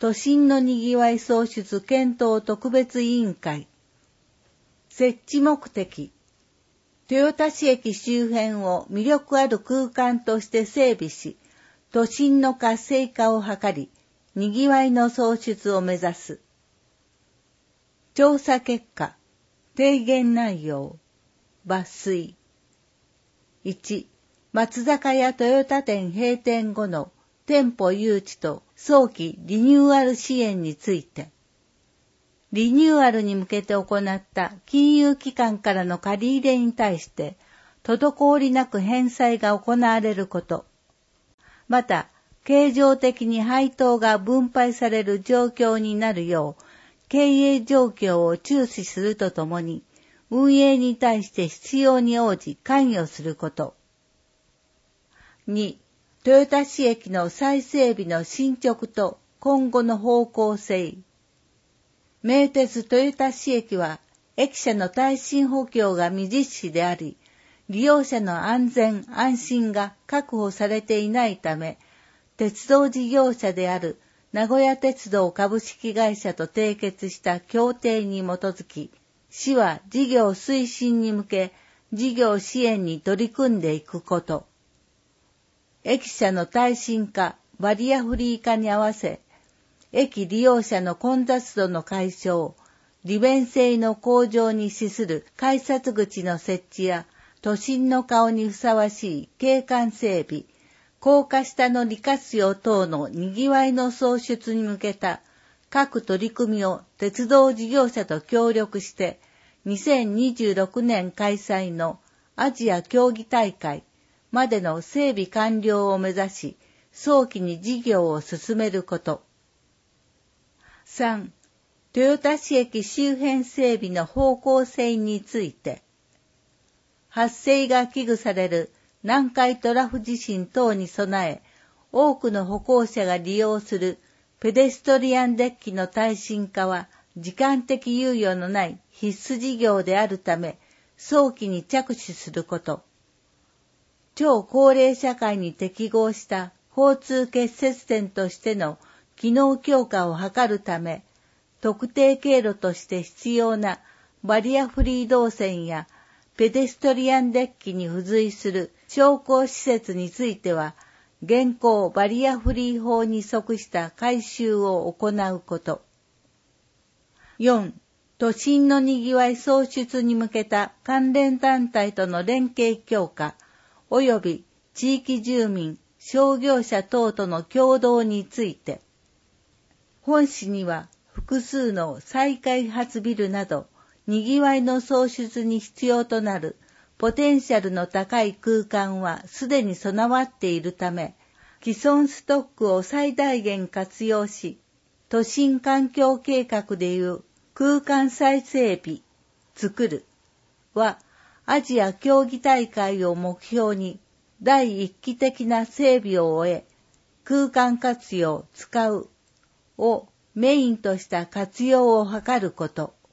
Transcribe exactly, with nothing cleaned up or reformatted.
都心のにぎわい創出検討特別委員会。設置目的。豊田市駅周辺を魅力ある空間として整備し、都心の活性化を図り、にぎわいの創出を目指す。調査結果。提言内容。抜粋。いち、松坂屋豊田店閉店後の店舗誘致と早期リニューアル支援について。リニューアルに向けて行った金融機関からの借り入れに対して、滞りなく返済が行われること。また、経常的に配当が分配される状況になるよう、経営状況を注視するとともに、運営に対して必要に応じ関与すること。に、豊田市駅の再整備の進捗と今後の方向性。名鉄豊田市駅は、駅舎の耐震補強が未実施であり、利用者の安全安心が確保されていないため、鉄道事業者である名古屋鉄道株式会社と締結した協定に基づき、市は事業推進に向け、事業支援に取り組んでいくこと。駅舎の耐震化、バリアフリー化に合わせ、駅利用者の混雑度の解消、利便性の向上に資する改札口の設置や、都心の顔にふさわしい景観整備、高架下の利活用等のにぎわいの創出に向けた各取り組みを鉄道事業者と協力して、にせんにじゅうろくねん開催のアジア競技大会までの整備完了を目指し、早期に事業を進めること。さん、豊田市駅周辺整備の方向性について、発生が危惧される南海トラフ地震等に備え、多くの歩行者が利用するペデストリアンデッキの耐震化は時間的猶予のない必須事業であるため、早期に着手すること。超高齢社会に適合した交通結節点としての機能強化を図るため、特定経路として必要なバリアフリー動線やペデストリアンデッキに付随する昇降施設については、現行バリアフリー法に即した改修を行うこと。よん、都心のにぎわい創出に向けた関連団体との連携強化、及び地域住民、商業者等との協働について、本市には複数の再開発ビルなど、にぎわいの創出に必要となるポテンシャルの高い空間はすでに備わっているため、既存ストックを最大限活用し、都心環境計画でいう空間再整備、作るは、アジア競技大会を目標に第一期的な整備を終え、空間活用、使うをメインとした活用を図ること。